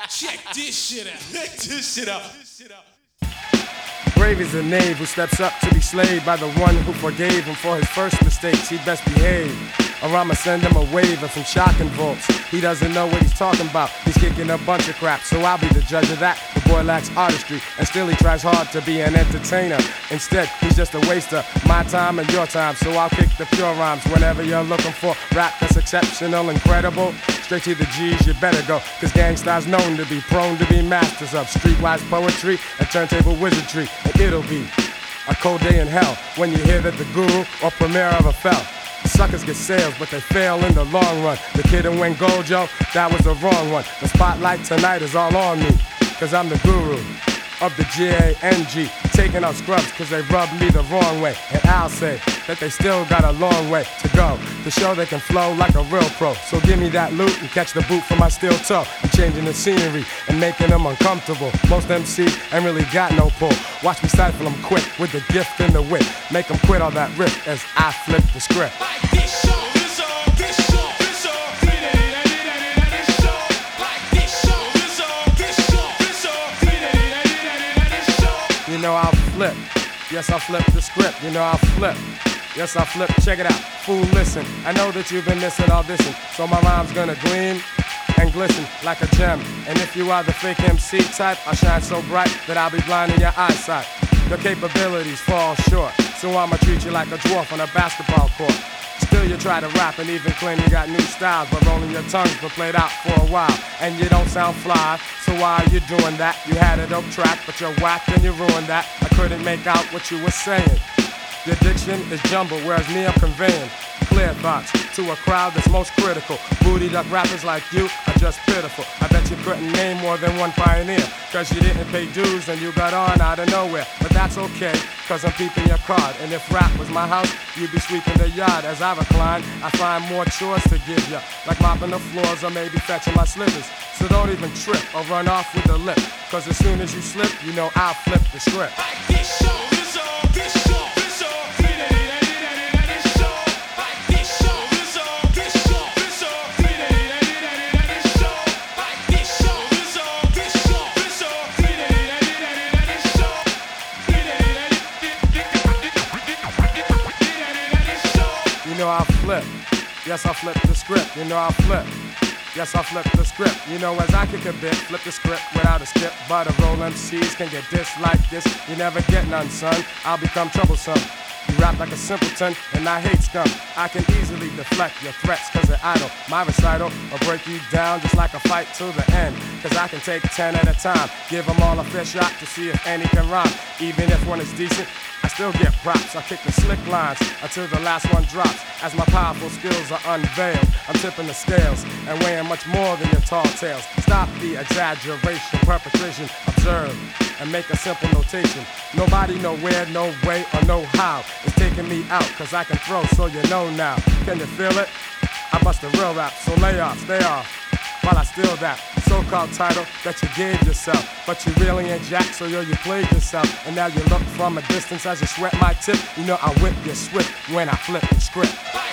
Check this shit out. Check this shit out. Brave is a knave who steps up to be slayed by the one who forgave him for his first mistakes. He'd best behave, or I'ma send him a waiver from shocking vaults. He doesn't know what he's talking about. He's kicking a bunch of crap, so I'll be the judge of that. The boy lacks artistry, and still he tries hard to be an entertainer. Instead, he's just a waster, my time and your time. So I'll kick the pure rhymes whenever you're looking for rap that's exceptional, incredible. Straight to the G's, you better go, cause gangsters known to be prone to be masters of streetwise poetry and turntable wizardry. And it'll be a cold day in hell when you hear that the guru or premier ever fell. Suckers get sales, but they fail in the long run. The kid who went gold, yo, that was the wrong one. The spotlight tonight is all on me, cause I'm the guru of the G-A-N-G. Taking out scrubs cause they rubbed me the wrong way. And I'll say that they still got a long way to go to show they can flow like a real pro. So give me that loot and catch the boot from my steel toe. I'm changing the scenery and making them uncomfortable. Most MCs ain't really got no pull. Watch me stifle them quick with the gift and the wit. Make them quit all that riff as I flip the script. Like this show, this show, this show, this show. This show. Like this show, this show, this show, this show. You know I'll flip. Yes, I'll flip the script. You know I'll flip. Yes, I'll flip. Check it out. Fool, listen. I know that you've been missing all this, so my rhyme's gonna gleam and glisten like a gem. And if you are the fake MC type, I'll shine so bright that I'll be blinding your eyesight. Your capabilities fall short, so I'ma treat you like a dwarf on a basketball court. Still you try to rap and even claim you got new styles, but rolling your tongues been played out for a while. And you don't sound fly, so why are you doing that? You had a dope track, but you're whacked and you ruined that. I couldn't make out what you were saying. Your diction is jumbled, whereas me I'm conveying clear thoughts to a crowd that's most critical. Booty duck rappers like you are just pitiful. I bet you couldn't name more than one pioneer, cause you didn't pay dues and you got on out of nowhere. But that's okay, cause I'm peeping your card. And if rap was my house, you'd be sweeping the yard. As I recline, I find more chores to give ya, like mopping the floors or maybe fetching my slippers. So don't even trip or run off with the lip, cause as soon as you slip, you know I'll flip the script. Like this show, this show, this show. You know I'll flip. Yes, I'll flip the script. You know I'll flip. Yes, I'll flip the script. You know as I kick a bit, flip the script without a skip. But a roll MCs can get dissed like this. You never get none, son. I'll become troublesome. You rap like a simpleton, and I hate scum. I can easily deflect your threats, cause they're idle. My recital will break you down just like a fight to the end. Cause I can take 10 at a time, give them all a fair shot to see if any can rhyme. Even if one is decent, I still get props. I kick the slick lines until the last one drops. As my powerful skills are unveiled, I'm tipping the scales and weighing much more than your tall tales. Stop the exaggeration, perpetration, observe, and make a simple notation. Nobody know where, no way, or no how is taking me out, cause I can throw, so you know now. Can you feel it? I bust a real rap, so lay off, stay off, while I steal that so-called title that you gave yourself. But you really ain't jack, so yo, you played yourself. And now you look from a distance as you sweat my tip. You know I whip you swift when I flip the script.